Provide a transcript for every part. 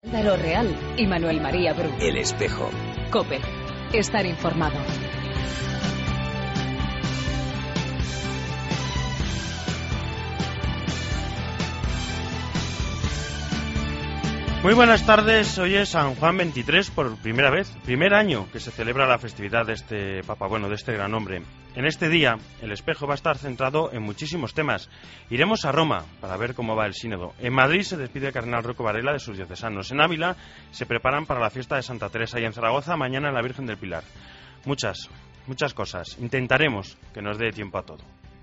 Álvaro Real y Manuel María Bru. El Espejo. COPE. Estar informado. Muy buenas tardes, hoy es San Juan 23 por primera vez, primer año que se celebra la festividad de este Papa, de este gran hombre. En este día, el Espejo va a estar centrado en muchísimos temas. Iremos a Roma para ver cómo va el sínodo. En Madrid se despide el cardenal Rocco Varela de sus diocesanos. En Ávila se preparan para la fiesta de Santa Teresa y en Zaragoza mañana en la Virgen del Pilar. Muchas cosas. Intentaremos que nos dé tiempo a todo.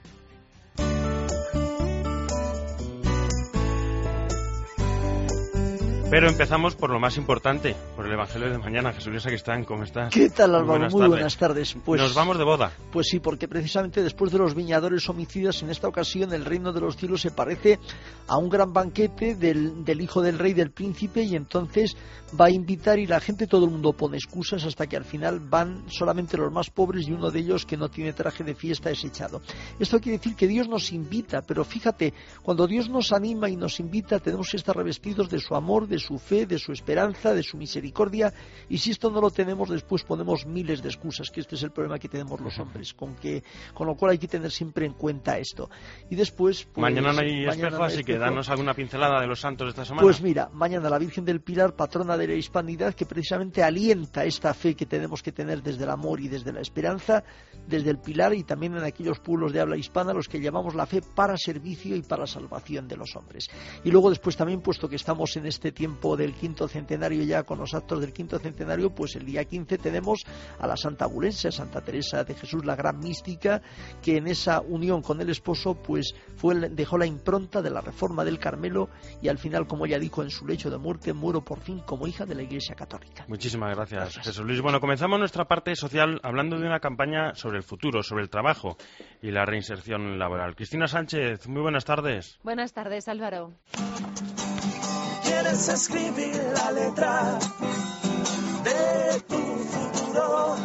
Pero empezamos por lo más importante, por el Evangelio de mañana. Jesús Luis Sacristán, ¿cómo estás? ¿Qué tal, Álvaro? Muy buenas tardes. Pues nos vamos de boda. Pues sí, porque precisamente después de los viñadores homicidas, en esta ocasión el reino de los cielos se parece a un gran banquete del hijo del rey, del príncipe, y entonces va a invitar y la gente, todo el mundo pone excusas hasta que al final van solamente los más pobres y uno de ellos que no tiene traje de fiesta es echado. Esto quiere decir que Dios nos invita, pero fíjate, cuando Dios nos anima y nos invita tenemos que estar revestidos de su amor, de su fe, de su esperanza, de su misericordia, y si esto no lo tenemos después ponemos miles de excusas, que este es el problema que tenemos los hombres, con lo cual hay que tener siempre en cuenta esto. Y después pues, mañana no hay espejo, así que danos alguna pincelada de los santos de esta semana. Pues mira, mañana la Virgen del Pilar, patrona de la hispanidad, que precisamente alienta esta fe que tenemos que tener desde el amor y desde la esperanza, desde el Pilar y también en aquellos pueblos de habla hispana, los que llamamos la fe para servicio y para salvación de los hombres. Y luego después también, puesto que estamos en este tiempo del quinto centenario ya con los actos del quinto centenario, pues el día 15 tenemos a la Santa Abulense, a Santa Teresa de Jesús, la gran mística, que en esa unión con el esposo pues dejó la impronta de la reforma del Carmelo y al final, como ella dijo en su lecho de muerte, muero por fin como hija de la Iglesia Católica. Muchísimas gracias, Jesús Luis. Bueno, comenzamos nuestra parte social hablando de una campaña sobre el futuro, sobre el trabajo y la reinserción laboral. Cristina Sánchez, muy buenas tardes. Buenas tardes, Álvaro. ¿Quieres escribir la letra de tu futuro?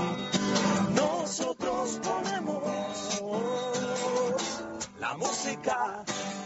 Nosotros ponemos la música.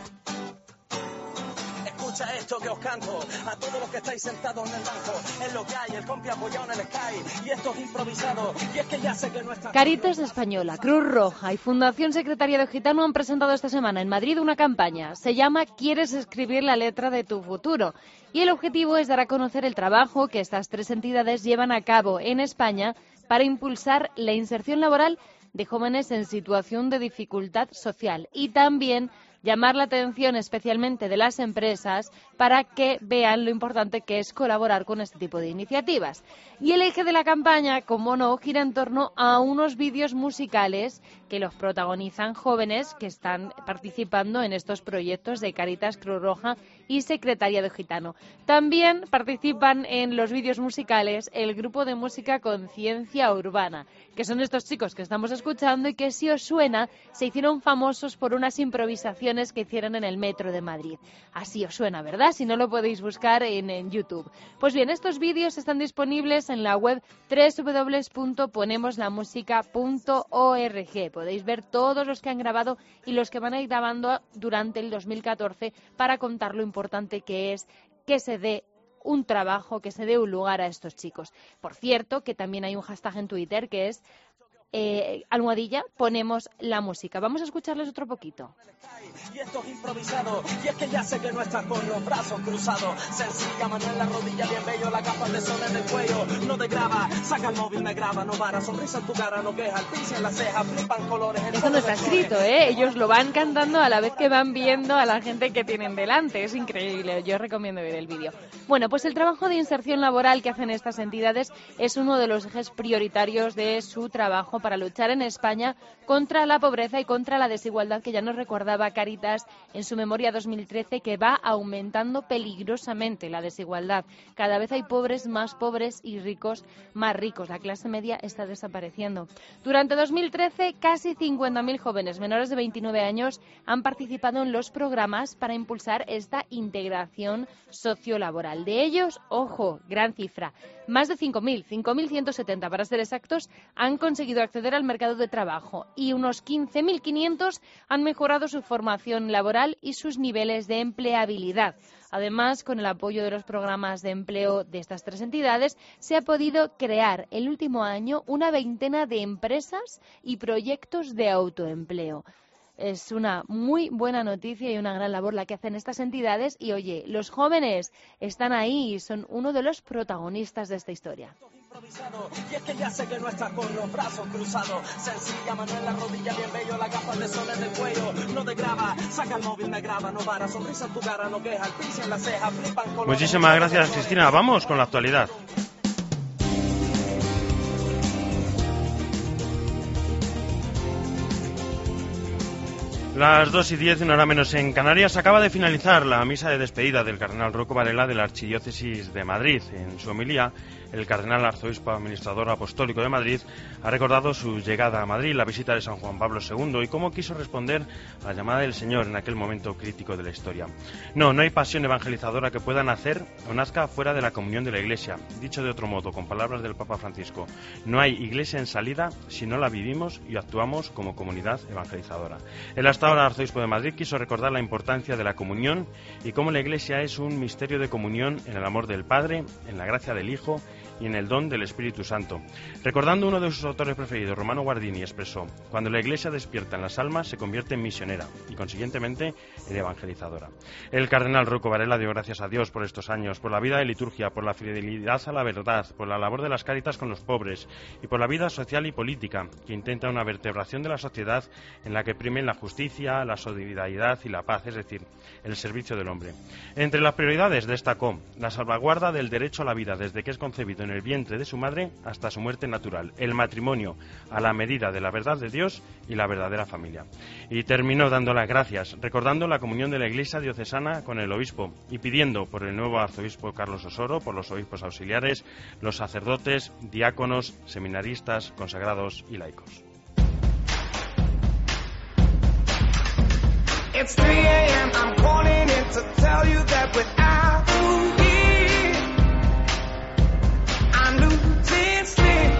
Escucha esto que os canto a todos los que estáis sentados en el banco. Es lo que hay, el compi apoyado en el Sky. Y esto es improvisado. Y es que ya sé que no está... Cáritas Española, Cruz Roja y Fundación Secretariado Gitano han presentado esta semana en Madrid una campaña. Se llama ¿Quieres escribir la letra de tu futuro? Y el objetivo es dar a conocer el trabajo que estas tres entidades llevan a cabo en España para impulsar la inserción laboral de jóvenes en situación de dificultad social y también llamar la atención especialmente de las empresas para que vean lo importante que es colaborar con este tipo de iniciativas. Y el eje de la campaña, como no, gira en torno a unos vídeos musicales que los protagonizan jóvenes que están participando en estos proyectos de Cáritas, Cruz Roja y Secretariado Gitano. También participan en los vídeos musicales el grupo de música Conciencia Urbana, que son estos chicos que estamos escuchando y que, si os suena, se hicieron famosos por unas improvisaciones que hicieron en el metro de Madrid. Así os suena, ¿verdad? Si no, lo podéis buscar en YouTube. Pues bien, estos vídeos están disponibles en la web www.ponemoslamusica.org. Podéis ver todos los que han grabado y los que van a ir grabando durante el 2014 para contar lo importante que es que se dé un trabajo, que se dé un lugar a estos chicos. Por cierto, que también hay un hashtag en Twitter que es almohadilla, ponemos la música. Vamos a escucharles otro poquito. Y esto es improvisado, y es que ya sé que no estás con los brazos cruzados. Sencilla, mano en la rodilla, bien bello, la capa de sol en el cuello. No te graba, saca el móvil, me graba, no para, sonrisa en tu cara, no queja, el pincel en la ceja, flipan colores. Eso no está escrito, ellos lo van cantando a la vez que van viendo a la gente que tienen delante. Es increíble, yo recomiendo ver el vídeo. Bueno, pues el trabajo de inserción laboral que hacen estas entidades es uno de los ejes prioritarios de su trabajo para luchar en España contra la pobreza y contra la desigualdad, que ya nos recordaba Cáritas en su memoria 2013, que va aumentando peligrosamente la desigualdad. Cada vez hay pobres más pobres y ricos más ricos. La clase media está desapareciendo. Durante 2013, casi 50.000 jóvenes menores de 29 años han participado en los programas para impulsar esta integración sociolaboral. De ellos, ojo, gran cifra, más de 5.170 para ser exactos, han conseguido podido acceder al mercado de trabajo y unos 15.500 han mejorado su formación laboral y sus niveles de empleabilidad. Además, con el apoyo de los programas de empleo de estas 3 entidades, se ha podido crear el último año una veintena de empresas y proyectos de autoempleo. Es una muy buena noticia y una gran labor la que hacen estas entidades y, oye, los jóvenes están ahí y son uno de los protagonistas de esta historia. Y es que ya sé que no estás con los brazos cruzados. Sencilla, mano en la rodilla, bien bello, la gafas de sol en el cuello. No te graba, saca el móvil, me graba, no para, sonrisa en tu cara, no queja, el pince en la ceja, flipan con. Muchísimas gracias, Cristina. Vamos con la actualidad. Las 2:10, una hora menos en Canarias, acaba de finalizar la misa de despedida del cardenal Rocco Varela de la Archidiócesis de Madrid. En su homilía, el cardenal arzobispo administrador apostólico de Madrid ha recordado su llegada a Madrid, la visita de San Juan Pablo II y cómo quiso responder a la llamada del Señor en aquel momento crítico de la historia. No hay pasión evangelizadora que pueda nacer o nazca fuera de la comunión de la Iglesia. Dicho de otro modo, con palabras del Papa Francisco, no hay Iglesia en salida si no la vivimos y actuamos como comunidad evangelizadora. El hasta ahora arzobispo de Madrid quiso recordar la importancia de la comunión y cómo la Iglesia es un misterio de comunión en el amor del Padre, en la gracia del Hijo y en el don del Espíritu Santo. Recordando uno de sus autores preferidos, Romano Guardini, expresó: cuando la Iglesia despierta en las almas se convierte en misionera y consiguientemente en evangelizadora. El cardenal Rocco Varela dio gracias a Dios por estos años, por la vida de liturgia, por la fidelidad a la verdad, por la labor de las Cáritas con los pobres y por la vida social y política que intenta una vertebración de la sociedad en la que primen la justicia, la solidaridad y la paz, es decir, el servicio del hombre. Entre las prioridades destacó la salvaguarda del derecho a la vida desde que es concebido en el vientre de su madre hasta su muerte natural, el matrimonio a la medida de la verdad de Dios y la verdadera familia. Y terminó dando las gracias, recordando la comunión de la Iglesia diocesana con el obispo y pidiendo por el nuevo arzobispo Carlos Osoro, por los obispos auxiliares, los sacerdotes, diáconos, seminaristas, consagrados y laicos. It's 3 a.m. I'm calling in to tell you that without you here, I'm losing sleep.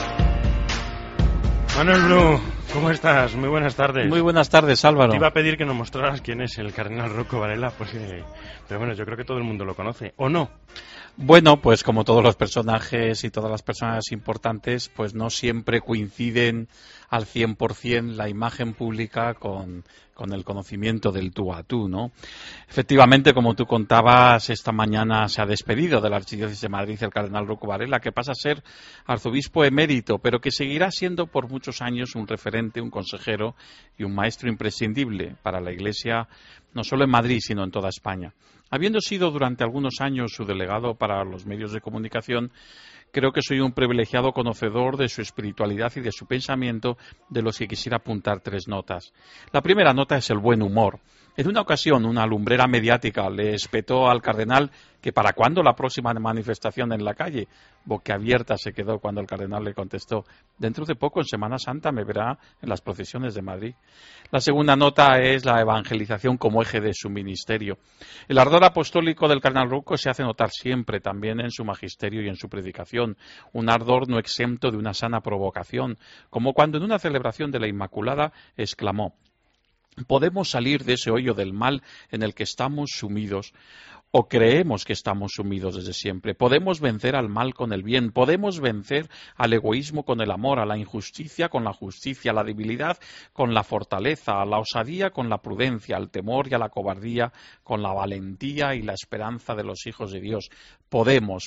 Manuel Bru, ¿cómo estás? Muy buenas tardes. Muy buenas tardes, Álvaro. Te iba a pedir que nos mostraras quién es el cardenal Rocco Varela, pero bueno, yo creo que todo el mundo lo conoce, ¿o no? Bueno, pues como todos los personajes y todas las personas importantes, pues no siempre coinciden al 100% la imagen pública con el conocimiento del tú a tú, ¿no? Efectivamente, como tú contabas, esta mañana se ha despedido de la Archidiócesis de Madrid el cardenal Rocco Varela, que pasa a ser arzobispo emérito, pero que seguirá siendo por muchos años un referente, un consejero y un maestro imprescindible para la Iglesia, no solo en Madrid, sino en toda España. Habiendo sido durante algunos años su delegado para los medios de comunicación, creo que soy un privilegiado conocedor de su espiritualidad y de su pensamiento, de los que quisiera apuntar 3 notas. La primera nota es el buen humor. En una ocasión, una lumbrera mediática le espetó al cardenal que para cuándo la próxima manifestación en la calle. Boquiabierta se quedó cuando el cardenal le contestó: dentro de poco, en Semana Santa, me verá en las procesiones de Madrid. La segunda nota es la evangelización como eje de su ministerio. El ardor apostólico del cardenal Rocco se hace notar siempre, también en su magisterio y en su predicación. Un ardor no exento de una sana provocación, como cuando en una celebración de la Inmaculada exclamó: podemos salir de ese hoyo del mal en el que estamos sumidos, o creemos que estamos sumidos desde siempre. Podemos vencer al mal con el bien, podemos vencer al egoísmo con el amor, a la injusticia con la justicia, a la debilidad con la fortaleza, a la osadía con la prudencia, al temor y a la cobardía con la valentía y la esperanza de los hijos de Dios. Podemos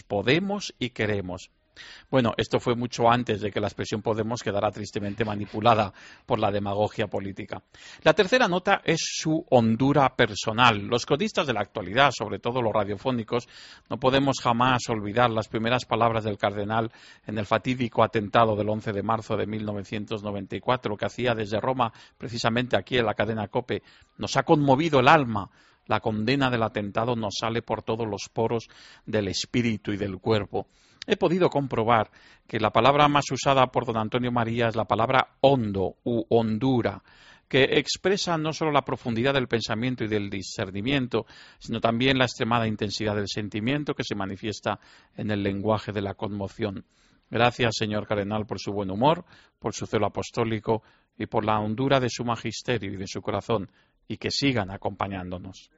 y queremos. Bueno, esto fue mucho antes de que la expresión Podemos quedara tristemente manipulada por la demagogia política. La tercera nota es su hondura personal. Los codistas de la actualidad, sobre todo los radiofónicos, no podemos jamás olvidar las primeras palabras del cardenal en el fatídico atentado del 11 de marzo de 1994, que hacía desde Roma, precisamente aquí en la cadena COPE. Nos ha conmovido el alma. La condena del atentado nos sale por todos los poros del espíritu y del cuerpo. He podido comprobar que la palabra más usada por don Antonio María es la palabra hondo u hondura, que expresa no solo la profundidad del pensamiento y del discernimiento, sino también la extremada intensidad del sentimiento que se manifiesta en el lenguaje de la conmoción. Gracias, señor cardenal, por su buen humor, por su celo apostólico y por la hondura de su magisterio y de su corazón, y que sigan acompañándonos.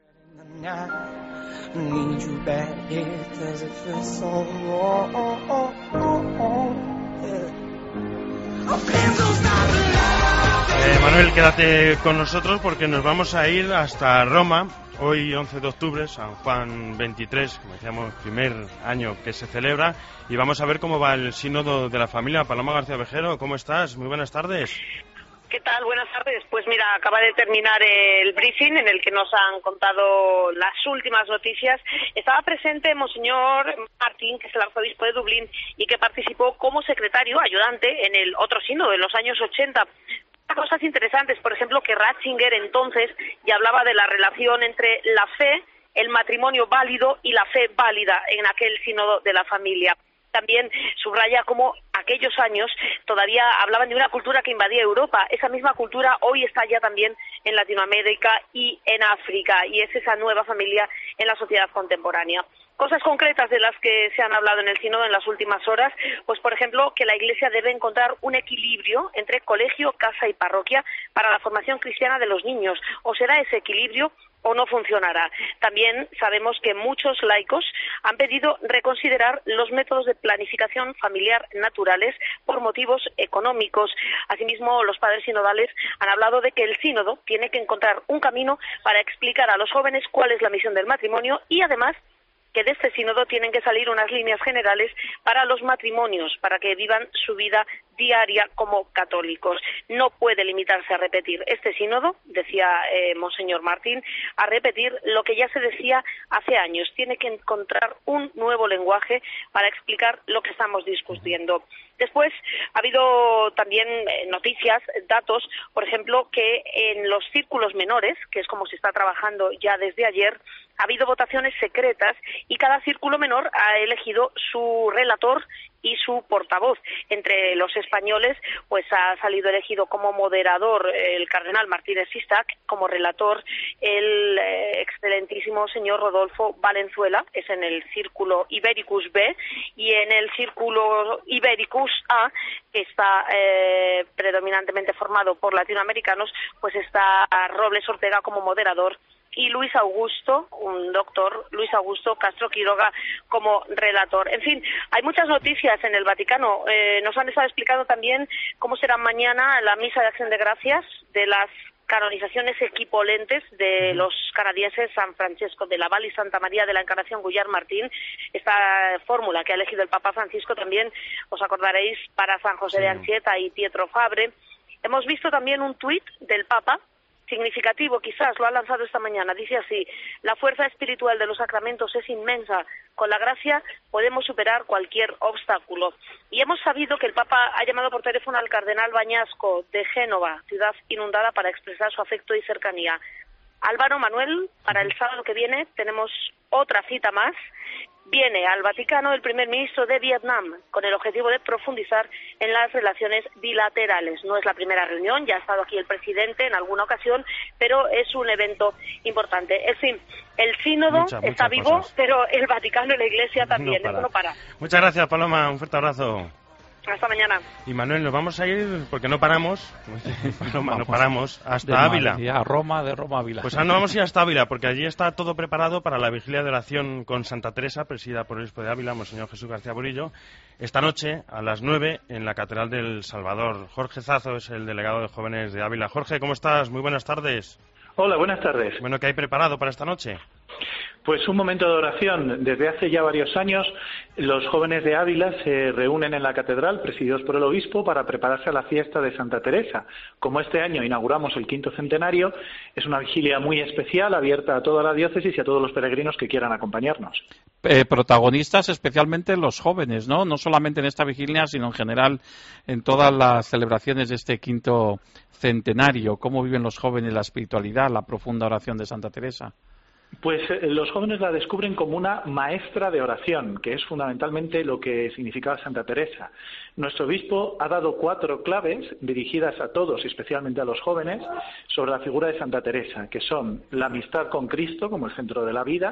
Manuel, quédate con nosotros porque nos vamos a ir hasta Roma. Hoy, 11 de octubre, San Juan 23, como decíamos, primer año que se celebra, y vamos a ver cómo va el sínodo de la familia. Paloma García Vejero, ¿cómo estás? Muy buenas tardes. ¿Qué tal? Buenas tardes. Pues mira, acaba de terminar el briefing en el que nos han contado las últimas noticias. Estaba presente Monseñor Martín, que es el arzobispo de Dublín, y que participó como secretario ayudante en el otro sínodo de los años 80. Cosas interesantes, por ejemplo, que Ratzinger entonces ya hablaba de la relación entre la fe, el matrimonio válido y la fe válida en aquel sínodo de la familia. También subraya cómo aquellos años todavía hablaban de una cultura que invadía Europa. Esa misma cultura hoy está ya también en Latinoamérica y en África, y es esa nueva familia en la sociedad contemporánea. Cosas concretas de las que se han hablado en el sínodo en las últimas horas, pues por ejemplo que la Iglesia debe encontrar un equilibrio entre colegio, casa y parroquia para la formación cristiana de los niños. O será ese equilibrio o no funcionará. También sabemos que muchos laicos han pedido reconsiderar los métodos de planificación familiar naturales por motivos económicos. Asimismo, los padres sinodales han hablado de que el sínodo tiene que encontrar un camino para explicar a los jóvenes cuál es la misión del matrimonio, y además que de este sínodo tienen que salir unas líneas generales para los matrimonios, para que vivan su vida diaria como católicos. No puede limitarse a repetir este sínodo, decía Monseñor Martín, a repetir lo que ya se decía hace años. Tiene que encontrar un nuevo lenguaje para explicar lo que estamos discutiendo. Después ha habido también noticias, datos, por ejemplo, que en los círculos menores, que es como se está trabajando ya desde ayer, ha habido votaciones secretas y cada círculo menor ha elegido su relator y su portavoz. Entre los españoles, pues ha salido elegido como moderador el cardenal Martínez Sistac, como relator el excelentísimo señor Rodolfo Valenzuela, es en el círculo Ibericus B, y en el círculo Ibericus A, que está predominantemente formado por latinoamericanos, pues está Robles Ortega como moderador, y Luis Augusto, un doctor, Luis Augusto Castro Quiroga como relator. En fin, hay muchas noticias en el Vaticano. Nos han estado explicando también cómo será mañana la misa de Acción de Gracias de las canonizaciones equivalentes de los canadienses San Francesco de Laval y Santa María de la Encarnación Guyard Martín. Esta fórmula que ha elegido el Papa Francisco también, os acordaréis, para San José de Anchieta y Pietro Fabre. Hemos visto también un tuit del Papa, significativo quizás, lo ha lanzado esta mañana. Dice así: la fuerza espiritual de los sacramentos es inmensa, con la gracia podemos superar cualquier obstáculo. Y hemos sabido que el Papa ha llamado por teléfono al cardenal Bañasco de Génova, ciudad inundada, para expresar su afecto y cercanía. Álvaro, Manuel, para el sábado que viene tenemos otra cita más. Viene al Vaticano el primer ministro de Vietnam con el objetivo de profundizar en las relaciones bilaterales. No es la primera reunión, ya ha estado aquí el presidente en alguna ocasión, pero es un evento importante. En fin, el sínodo está vivo, cosas. Pero el Vaticano y la Iglesia también, eso no para. Muchas gracias, Paloma, un fuerte abrazo. Hasta mañana. Y Manuel, nos vamos a ir, porque no paramos, Paloma, no paramos, hasta Ávila. A Roma, de Roma a Ávila. Pues ahora nos vamos a ir hasta Ávila, porque allí está todo preparado para la vigilia de oración con Santa Teresa, presidida por el obispo de Ávila, Monseñor Jesús García Burillo, esta noche a las 9 en la Catedral del Salvador. Jorge Zazo es el delegado de jóvenes de Ávila. Jorge, ¿cómo estás? Muy buenas tardes. Hola, buenas tardes. Bueno, ¿qué hay preparado para esta noche? Pues un momento de oración. Desde hace ya varios años, los jóvenes de Ávila se reúnen en la catedral, presididos por el obispo, para prepararse a la fiesta de Santa Teresa. Como este año inauguramos el 5º centenario, es una vigilia muy especial, abierta a toda la diócesis y a todos los peregrinos que quieran acompañarnos. Protagonistas especialmente los jóvenes, ¿no? No solamente en esta vigilia, sino en general en todas las celebraciones de este 5º centenario. ¿Cómo viven los jóvenes la espiritualidad, la profunda oración de Santa Teresa? Pues los jóvenes la descubren como una maestra de oración, que es fundamentalmente lo que significaba Santa Teresa. Nuestro obispo ha dado 4 claves dirigidas a todos, y especialmente a los jóvenes, sobre la figura de Santa Teresa, que son la amistad con Cristo como el centro de la vida,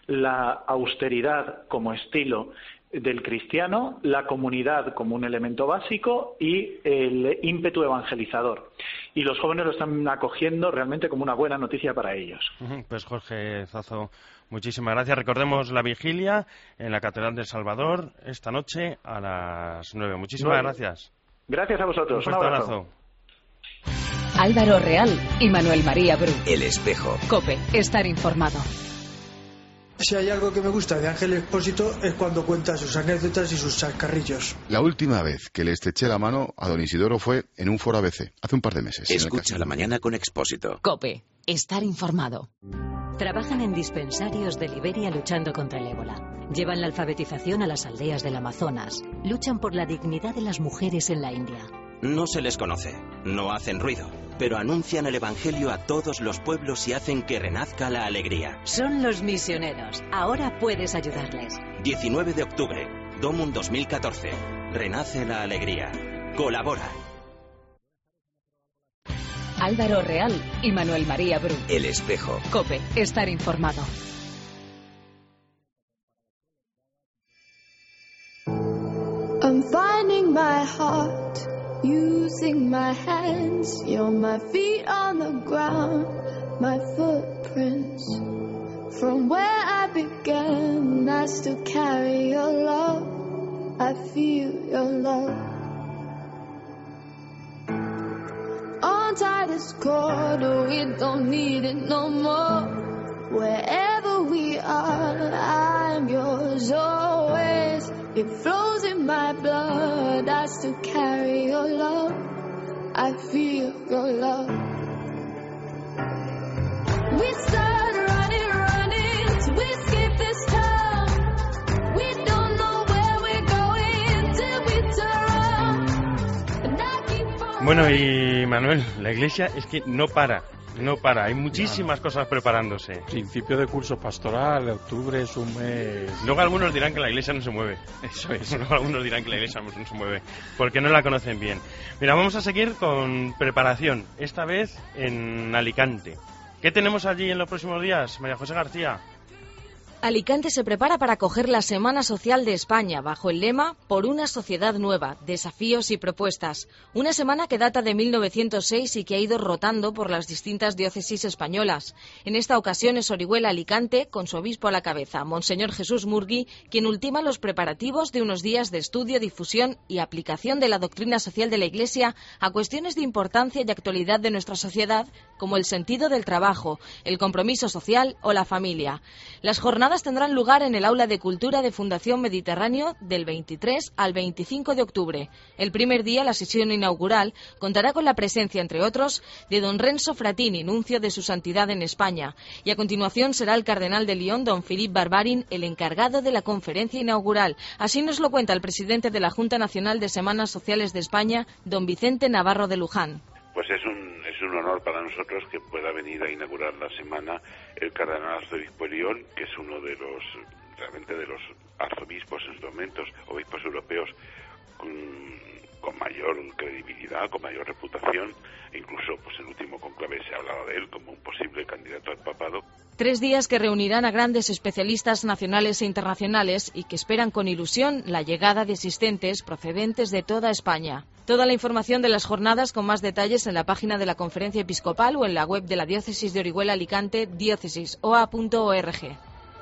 la austeridad como estilo del cristiano, la comunidad como un elemento básico y el ímpetu evangelizador. Y los jóvenes lo están acogiendo realmente como una buena noticia para ellos. Pues Jorge Zazo, muchísimas gracias. Recordemos la vigilia en la Catedral del Salvador esta noche a las 9. Muchísimas gracias. Gracias a vosotros. Un abrazo. Álvaro Real y Manuel María Bru. El Espejo. COPE. Estar informado. Si hay algo que me gusta de Ángel Expósito es cuando cuenta sus anécdotas y sus chascarrillos. La última vez que le estreché la mano a don Isidoro fue en un foro ABC, hace un par de meses. Escucha la mañana con Expósito. COPE. Estar informado. Trabajan en dispensarios de Liberia luchando contra el ébola. Llevan la alfabetización a las aldeas del Amazonas. Luchan por la dignidad de las mujeres en la India. No se les conoce, no hacen ruido, pero anuncian el Evangelio a todos los pueblos y hacen que renazca la alegría. Son los misioneros. Ahora puedes ayudarles. 19 de octubre, Domum 2014. Renace la alegría. Colabora. Álvaro Real y Manuel María Bru. El Espejo. COPE. Estar informado. I'm finding my heart, using my hands. You're my feet on the ground, my footprints. From where I began, I still carry your love. I feel your love. Untie this cord, oh, we don't need it no more. Wherever we are, I'm yours always. It flows in my blood, I still carry your love. I feel your love. We start running, till we skip this town. We don't know where we're going till we turn. And I keep on. Bueno, y Manuel, la iglesia es que no para. No para, hay muchísimas cosas preparándose. Principio de curso pastoral, octubre es un mes. Luego algunos dirán que la iglesia no se mueve. Eso es. Luego algunos dirán que la iglesia no se mueve, porque no la conocen bien. Mira, vamos a seguir con preparación, esta vez en Alicante. ¿Qué tenemos allí en los próximos días, María José García? Alicante se prepara para acoger la Semana Social de España bajo el lema Por una sociedad nueva, desafíos y propuestas. Una semana que data de 1906 y que ha ido rotando por las distintas diócesis españolas. En esta ocasión es Orihuela Alicante, con su obispo a la cabeza, Monseñor Jesús Murgui, quien ultima los preparativos de unos días de estudio, difusión y aplicación de la doctrina social de la Iglesia a cuestiones de importancia y actualidad de nuestra sociedad, como el sentido del trabajo, el compromiso social o la familia. Las jornadas tendrán lugar en el Aula de Cultura de Fundación Mediterráneo del 23 al 25 de octubre. El primer día, la sesión inaugural, contará con la presencia, entre otros, de don Renzo Fratini, nuncio de su santidad en España. Y a continuación será el cardenal de Lyon, don Philippe Barbarin, el encargado de la conferencia inaugural. Así nos lo cuenta el presidente de la Junta Nacional de Semanas Sociales de España, don Vicente Navarro de Luján. Pues es un honor para nosotros que pueda venir a inaugurar la semana el cardenal arzobispo de Lyon, que es uno de los arzobispos en estos momentos, obispos europeos con mayor credibilidad, con mayor reputación. Incluso pues en el último conclave se ha hablado de él como un posible candidato al papado. 3 días que reunirán a grandes especialistas nacionales e internacionales y que esperan con ilusión la llegada de asistentes procedentes de toda España. Toda la información de las jornadas con más detalles en la página de la Conferencia Episcopal o en la web de la Diócesis de Orihuela Alicante, diócesisoa.org.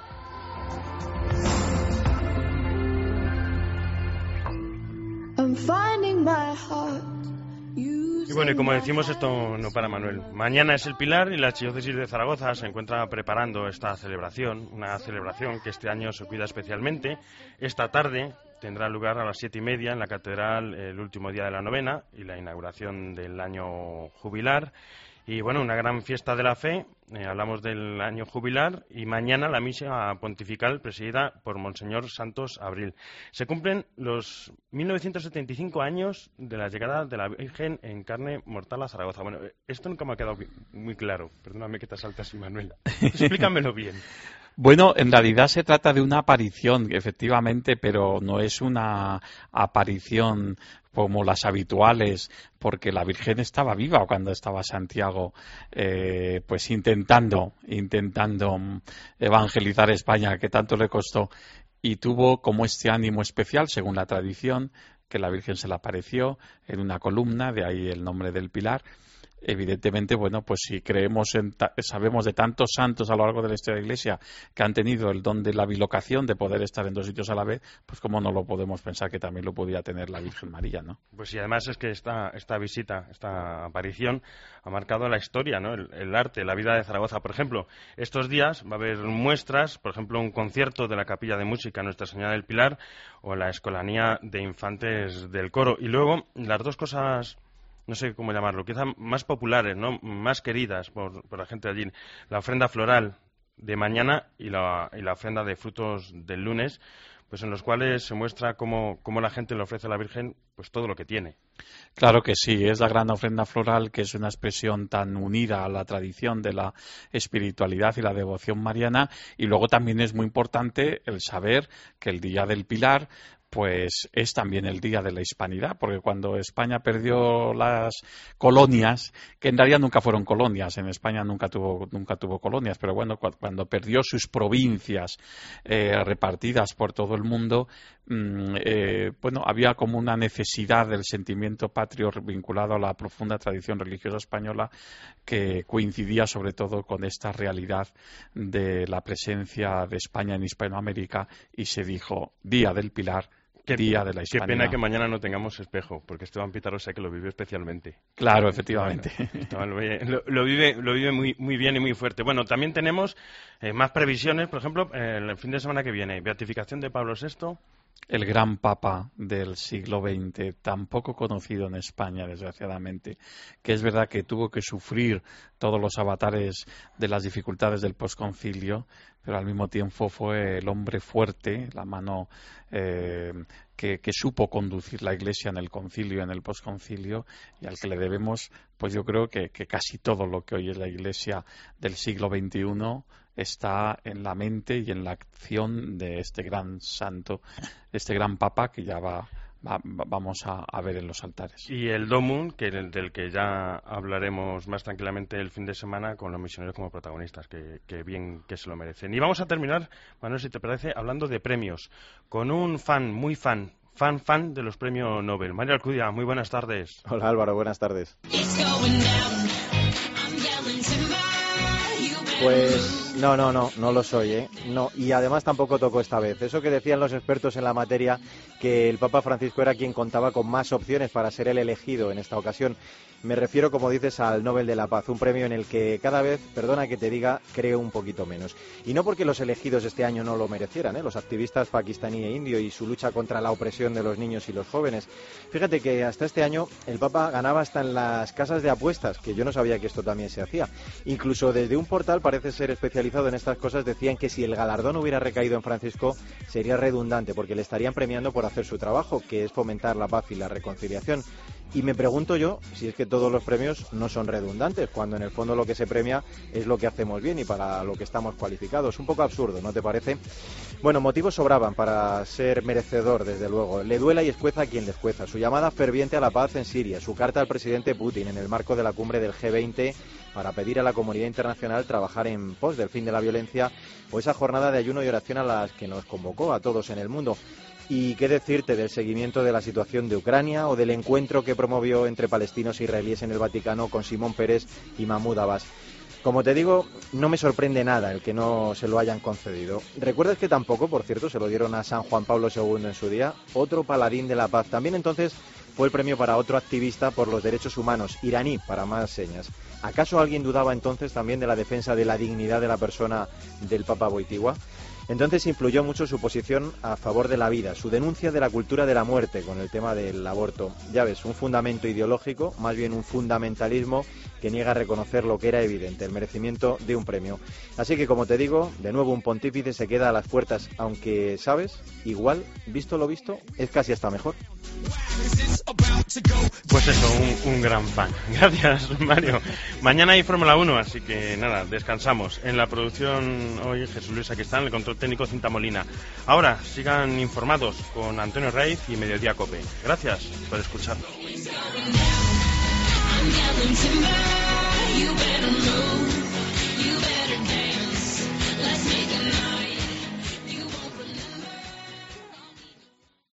Y bueno, y como decimos, esto no para, Manuel. Mañana es el Pilar y la Archidiócesis de Zaragoza se encuentra preparando esta celebración, una celebración que este año se cuida especialmente. Esta tarde tendrá lugar a las 7:30 en la Catedral el último día de la novena y la inauguración del año jubilar. Y bueno, una gran fiesta de la fe, hablamos del año jubilar, y mañana la misa pontifical presidida por Monseñor Santos Abril. Se cumplen los 1975 años de la llegada de la Virgen en carne mortal a Zaragoza. Bueno, esto nunca me ha quedado muy claro, perdóname que te saltas, Manuel. Explícamelo bien. Bueno, en realidad se trata de una aparición, efectivamente, pero no es una aparición como las habituales, porque la Virgen estaba viva cuando estaba Santiago, pues intentando evangelizar España, que tanto le costó, y tuvo como este ánimo especial, según la tradición, que la Virgen se le apareció en una columna, de ahí el nombre del Pilar. Evidentemente, bueno, pues si sabemos de tantos santos a lo largo de la historia de la Iglesia que han tenido el don de la bilocación, de poder estar en dos sitios a la vez, pues cómo no lo podemos pensar que también lo podía tener la Virgen María, ¿no? Pues y además es que esta visita, esta aparición ha marcado la historia, ¿no? El arte, la vida de Zaragoza. Por ejemplo, estos días va a haber muestras, por ejemplo, un concierto de la Capilla de Música Nuestra Señora del Pilar o la Escolanía de Infantes del Coro. Y luego, las dos cosas, no sé cómo llamarlo, quizá más populares, ¿no? Más queridas por la gente allí, la ofrenda floral de mañana y la ofrenda de frutos del lunes, pues en los cuales se muestra cómo la gente le ofrece a la Virgen pues todo lo que tiene. Claro que sí, es la gran ofrenda floral, que es una expresión tan unida a la tradición de la espiritualidad y la devoción mariana, y luego también es muy importante el saber que el Día del Pilar pues es también el día de la hispanidad, porque cuando España perdió las colonias, que en realidad nunca fueron colonias, en España nunca tuvo colonias, pero bueno, cuando perdió sus provincias repartidas por todo el mundo, bueno, había como una necesidad del sentimiento patrio vinculado a la profunda tradición religiosa española, que coincidía sobre todo con esta realidad de la presencia de España en Hispanoamérica, y se dijo Día del Pilar, Día de la Hispanidad. Qué pena que mañana no tengamos espejo, porque Esteban Pizarro sé que lo vive especialmente. Claro, efectivamente. Esteban lo vive muy bien y muy fuerte. Bueno, también tenemos más previsiones, por ejemplo, el fin de semana que viene, beatificación de Pablo VI. El gran papa del siglo XX, tan poco conocido en España, desgraciadamente, que es verdad que tuvo que sufrir todos los avatares de las dificultades del posconcilio, pero al mismo tiempo fue el hombre fuerte, la mano que supo conducir la Iglesia en el concilio, en el posconcilio, y al que le debemos, pues yo creo que casi todo lo que hoy es la Iglesia del siglo XXI está en la mente y en la acción de este gran santo, este gran papa que ya vamos a ver en los altares. Y el Domum, del que ya hablaremos más tranquilamente el fin de semana, con los misioneros como protagonistas, que bien que se lo merecen. Y vamos a terminar, Manuel, si te parece, hablando de premios, con un muy fan de los premios Nobel. Mario Alcudia, muy buenas tardes. Hola Álvaro, buenas tardes. Pues no lo soy, ¿eh? No, y además tampoco tocó esta vez. Eso que decían los expertos en la materia, que el Papa Francisco era quien contaba con más opciones para ser el elegido en esta ocasión. Me refiero, como dices, al Nobel de la Paz, un premio en el que cada vez, perdona que te diga, creo un poquito menos. Y no porque los elegidos este año no lo merecieran, ¿eh? Los activistas pakistaní e indio y su lucha contra la opresión de los niños y los jóvenes. Fíjate que hasta este año el Papa ganaba hasta en las casas de apuestas, que yo no sabía que esto también se hacía. Incluso desde un portal, parece ser especializado en estas cosas, decían que si el galardón hubiera recaído en Francisco sería redundante, porque le estarían premiando por hacer su trabajo, que es fomentar la paz y la reconciliación. Y me pregunto yo si es que todos los premios no son redundantes, cuando en el fondo lo que se premia es lo que hacemos bien y para lo que estamos cualificados. Un poco absurdo, ¿no te parece? Bueno, motivos sobraban para ser merecedor, desde luego. Le duela y escueza a quien le escueza. Su llamada ferviente a la paz en Siria, su carta al presidente Putin en el marco de la cumbre del G20 para pedir a la comunidad internacional trabajar en pos del fin de la violencia, o esa jornada de ayuno y oración a las que nos convocó a todos en el mundo. Y qué decirte del seguimiento de la situación de Ucrania o del encuentro que promovió entre palestinos e israelíes en el Vaticano con Simón Peres y Mahmoud Abbas. Como te digo, no me sorprende nada el que no se lo hayan concedido. ¿Recuerdas que tampoco, por cierto, se lo dieron a San Juan Pablo II en su día? Otro paladín de la paz. También entonces fue el premio para otro activista por los derechos humanos, iraní, para más señas. ¿Acaso alguien dudaba entonces también de la defensa de la dignidad de la persona del Papa Wojtyła? Entonces influyó mucho su posición a favor de la vida, su denuncia de la cultura de la muerte con el tema del aborto. Ya ves, un fundamento ideológico, más bien un fundamentalismo que niega a reconocer lo que era evidente, el merecimiento de un premio. Así que, como te digo, de nuevo un pontífice se queda a las puertas, aunque, ¿sabes? Igual, visto lo visto, es casi hasta mejor. Pues eso, un gran fan. Gracias, Mario. Mañana hay Fórmula 1, así que nada, descansamos. En la producción hoy Jesús Luis Aquistán, el control técnico Cinta Molina. Ahora, sigan informados con Antonio Raiz y Mediodía Cope. Gracias por escucharnos.